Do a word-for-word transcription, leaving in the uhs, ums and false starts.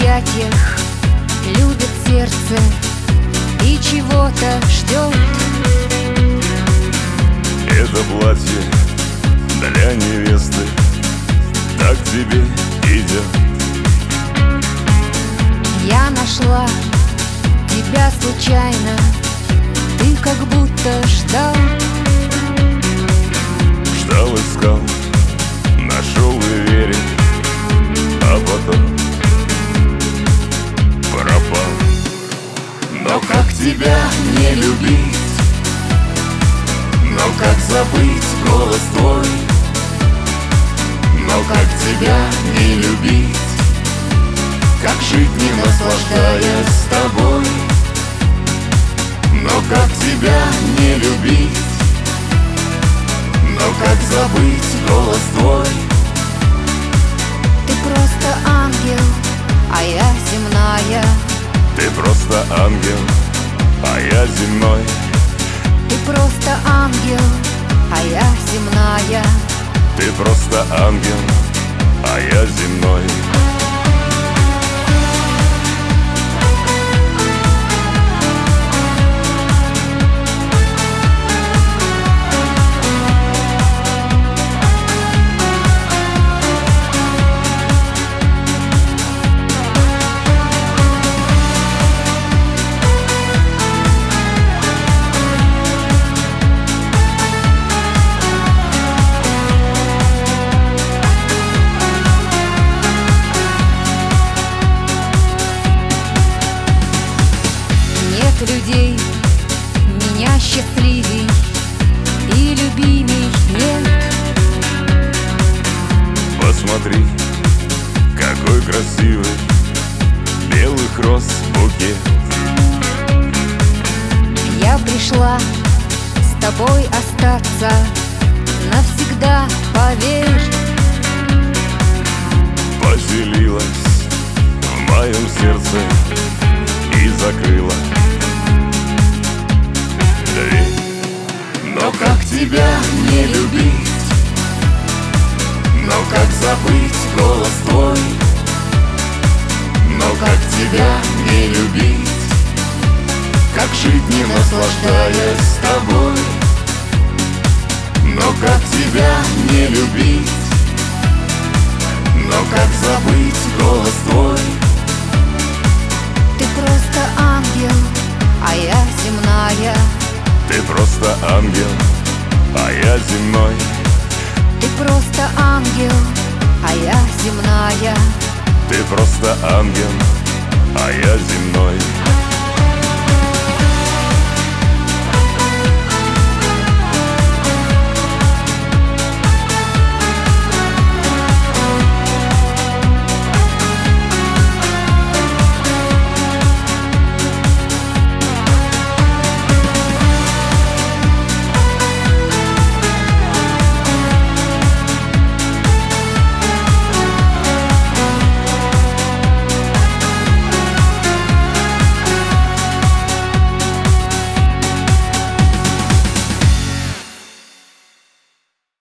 объятиях любит сердце и чего-то ждет. Это платье для невесты так тебе идет. Я нашла тебя случайно, ты как будто ждал. Ждал, искал, нашел и верил, а потом пропал. Но как тебя не любить? Но как забыть голос твой? Но как тебя не любить? Как жить, не наслаждаясь с тобой? Но как тебя не любить? Но как забыть голос твой? Ты просто ангел, а я земная. Ты просто ангел, а я земной. Ты просто ангел, а я земная. Ты просто ангел, а я земной. Людей меня счастливей и любимей нет. Посмотри, какой красивый белых роз букет. Я пришла с тобой остаться навсегда, поверь. Поселилась в моем сердце и закрыла дверь. Но как тебя не любить? Но как забыть голос твой? Но как тебя не любить? Как жить, не наслаждаясь с тобой? Но как тебя не любить? Но как забыть голос твой? Ты просто ангел, а я земная. Ты просто ангел, а я земной. Ты просто ангел, а я земная. Ты просто ангел, а я земной.